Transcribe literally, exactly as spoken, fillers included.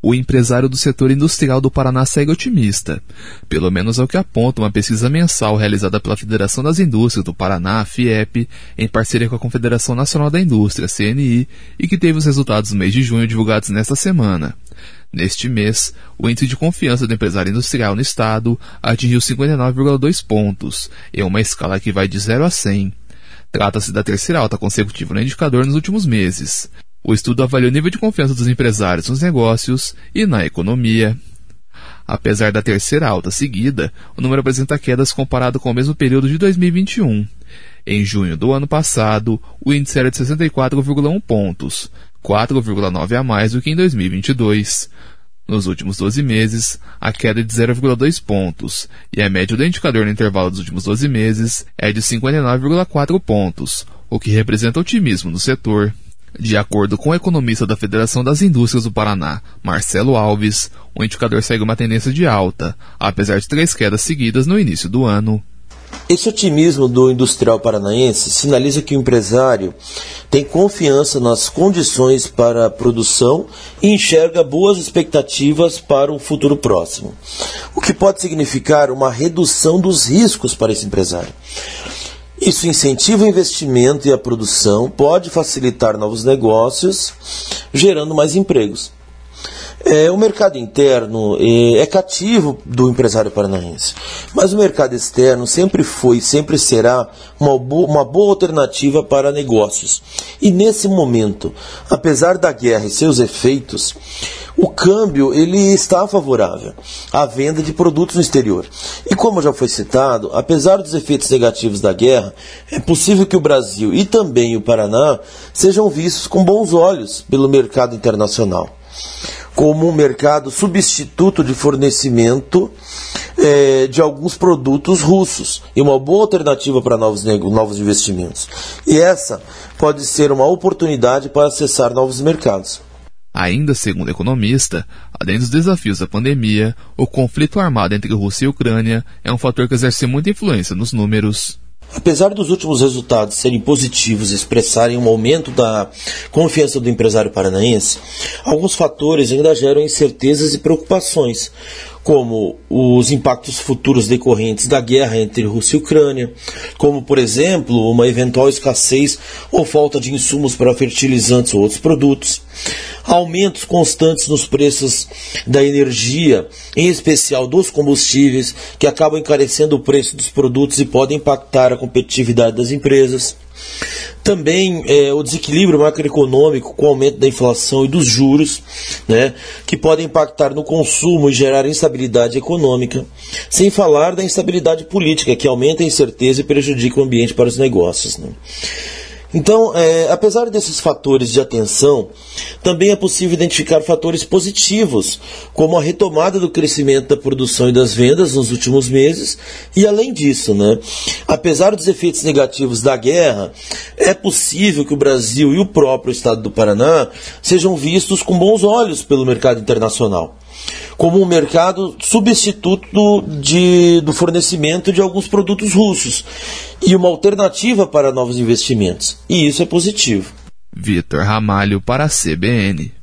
o empresário do setor industrial do Paraná segue otimista. Pelo menos é o que aponta uma pesquisa mensal realizada pela Federação das Indústrias do Paraná, FIEP, em parceria com a Confederação Nacional da Indústria, C N I, e que teve os resultados do mês de junho divulgados nesta semana. Neste mês, o índice de confiança do empresário industrial no estado atingiu cinquenta e nove vírgula dois pontos, em uma escala que vai de zero a cem. Trata-se da terceira alta consecutiva no indicador nos últimos meses. O estudo avalia o nível de confiança dos empresários nos negócios e na economia. Apesar da terceira alta seguida, o número apresenta quedas comparado com o mesmo período de dois mil e vinte e um. Em junho do ano passado, o índice era de sessenta e quatro vírgula um pontos, quatro vírgula nove a mais do que em dois mil e vinte e dois. Nos últimos doze meses, a queda é de zero vírgula dois pontos, e a média do indicador no intervalo dos últimos doze meses é de cinquenta e nove vírgula quatro pontos, o que representa otimismo no setor. De acordo com o economista da Federação das Indústrias do Paraná, Marcelo Alves, o indicador segue uma tendência de alta, apesar de três quedas seguidas no início do ano. Esse otimismo do industrial paranaense sinaliza que o empresário tem confiança nas condições para a produção e enxerga boas expectativas para o futuro próximo, o que pode significar uma redução dos riscos para esse empresário. Isso incentiva o investimento e a produção, pode facilitar novos negócios, gerando mais empregos. É, o mercado interno é, é cativo do empresário paranaense, mas o mercado externo sempre foi e sempre será uma boa, uma boa alternativa para negócios. E nesse momento, apesar da guerra e seus efeitos, o câmbio ele está favorável à venda de produtos no exterior. E como já foi citado, apesar dos efeitos negativos da guerra, é possível que o Brasil e também o Paraná sejam vistos com bons olhos pelo mercado internacional, como um mercado substituto de fornecimento é, de alguns produtos russos e uma boa alternativa para novos, novos investimentos. E essa pode ser uma oportunidade para acessar novos mercados. Ainda segundo o economista, além dos desafios da pandemia, o conflito armado entre Rússia e Ucrânia é um fator que exerce muita influência nos números. Apesar dos últimos resultados serem positivos e expressarem um aumento da confiança do empresário paranaense, alguns fatores ainda geram incertezas e preocupações, como os impactos futuros decorrentes da guerra entre Rússia e Ucrânia, como, por exemplo, uma eventual escassez ou falta de insumos para fertilizantes ou outros produtos, aumentos constantes nos preços da energia, em especial dos combustíveis, que acabam encarecendo o preço dos produtos e podem impactar a competitividade das empresas. Também é, o desequilíbrio macroeconômico com o aumento da inflação e dos juros, né, que podem impactar no consumo e gerar instabilidade econômica, sem falar da instabilidade política, que aumenta a incerteza e prejudica o ambiente para os negócios, né. Então, é, apesar desses fatores de atenção, também é possível identificar fatores positivos, como a retomada do crescimento da produção e das vendas nos últimos meses, e além disso, né, apesar dos efeitos negativos da guerra, é possível que o Brasil e o próprio estado do Paraná sejam vistos com bons olhos pelo mercado internacional, como um mercado substituto de, do fornecimento de alguns produtos russos e uma alternativa para novos investimentos. E isso é positivo. Vitor Ramalho para a C B N.